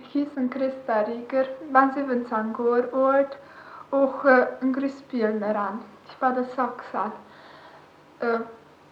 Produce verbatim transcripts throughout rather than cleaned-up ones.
kiesen Christa Rieger, ben zeventig år oud, och uh, een gruspelneran. Ich war das auch gesagt. Uh,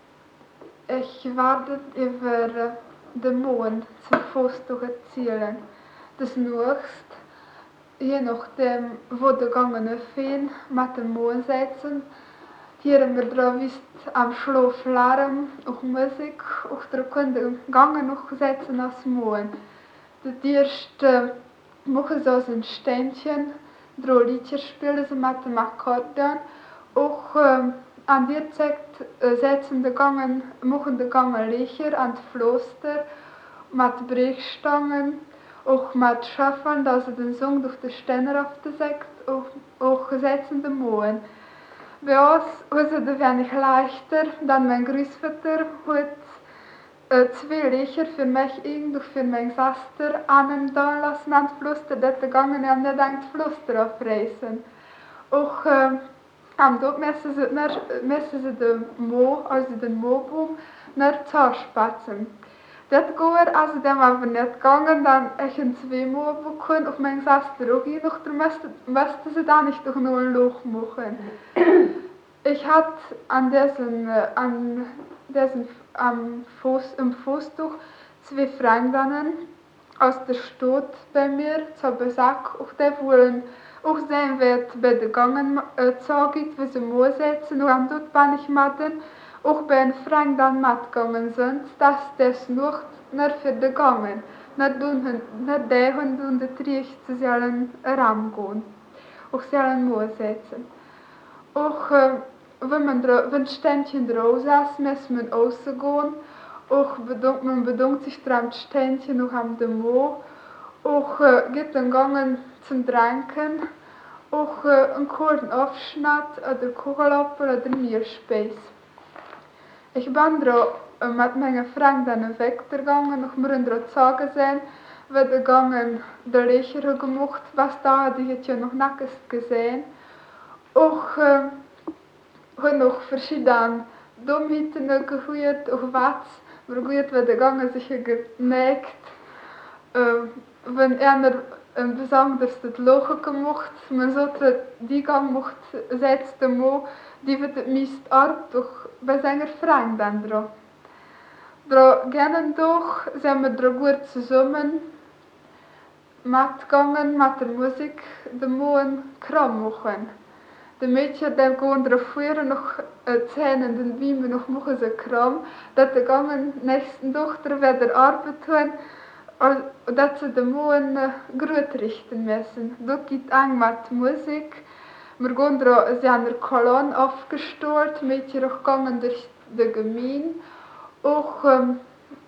ich werde über uh, den Mond zum Fuß durchzielen. Das nächst, je nachdem, wo der gangene Feen mit dem Mond setzen, hier haben wir drauf ist am Schlaflärm, auch Musik, auch der können gangen noch setzen als Mond. Das erste machen sie aus ein Ständchen, drei Liedchen spielen sie mit dem Akkordeon, auch ähm, an der Zeit äh, setzen die Gangen, machen die Gangen Licher an die Pflaster mit Brechstangen, auch mit Schaffeln, dass sie den Song durch die Ständer auf den Sekt, auch, auch setzen die Mond. Bei uns ist es wenig leichter, dann mein Großvater hat äh, zwei Licher für mich und für mein Schwester an da lassen an die Pflaster, dort gegangen und nicht an die Pflaster aufreißen. Auch äh, am dort müssen sie, nach, müssen sie den Mo, also den Mobaum, nach Zahnspatzen. Das geht, also dem aber nicht gegangen, dann ich ein zwei Mo bekommen, auf meine Schwester auch hin, noch müssten müsste sie da nicht durch nur ein Loch machen. Ich hatte an diesem, an diesem am Fuß, im Fußtuch zwei Freundinnen aus der Stadt bei mir zu Besuch. Auch die wollen auch sehen, wird bei den Gangen äh, zeigen, wie sie umsetzen. Und am dort bin ich mit denen, auch bei den Freunden mitgegangen sind, dass das noch nicht für die Gangen, nicht die Hunde und die Triech zu sollen herangehen. Auch sollen umsetzen. Auch äh, wenn man wenn Ständchen draus ist, muss man rausgehen. Auch bedankt, man bedankt sich dran Ständchen noch am Demo. Auch äh, geht dann gegangen zum Trinken. Auch äh, einen kalten Aufschnitt oder Kuchenlappen oder Meerspeis. Ich bin da äh, mit meinen Freunden weggegangen und wir haben da sagen sehen, wie die Gangen der Lecher gemacht, was da hatte ich ja noch nicht gesehen. Auch äh, haben noch verschiedene Dummheiten gehört, auch was, aber gut, wenn die Gange sich gemerkt, äh, wenn einer ein besonderes Loch gemacht, man sollte die Gang macht, setzt den Mo, die wird meist Art durch bei seiner Freundin dran. Da gehen doch, sind wir da gut zusammen mitgegangen mit der Musik, den Mo kram machen. Die Mädchen die gehen darauf vor, noch äh, Zähne in den Wimmen noch machen sie Kram, dass die gangen nächsten Tochter wieder Arbeit tun, und dass sie den Mann äh, gut richten müssen. Dort gibt es mit Musik. Wir gehen da, sie haben eine Kolonne aufgestellt, Mädchen auch gegangen durch die Gemeinde. Auch ähm,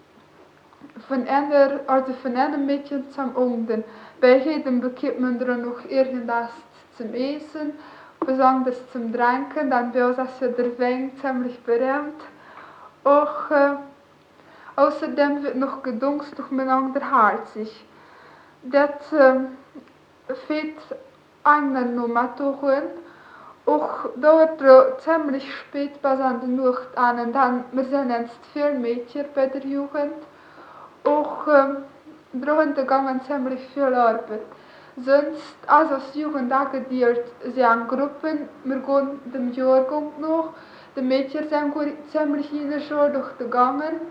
von einer, also von einem Mädchen zum anderen. Bei jedem bekommt man da noch irgendwas zum Essen. Besonders zum Trinken, dann bei uns ist ja der Wein ziemlich berühmt. Auch, äh, außerdem wird noch gedunst durch miteinander herzig. Das äh, fehlt einen noch mit holen. Auch dauert es ziemlich spät bis an die Nacht an. Und dann, wir sind jetzt viele Mädchen bei der Jugend. Auch äh, da haben ziemlich viel Arbeit. Sonst, also als Jugend angedeelt, sind Gruppen, wir gehen dem Jahrgang nach, die Mädchen sind ziemlich hingeschaut durch die Gangen,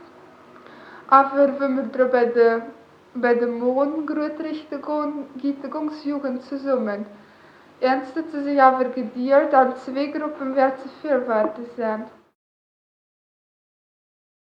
aber wenn wir da bei der, bei der Mond gut richten gehen, geht die ganze Jugend zusammen. Ernst hat sie sich aber gedeelt, an zwei Gruppen wird zu viel werden sein.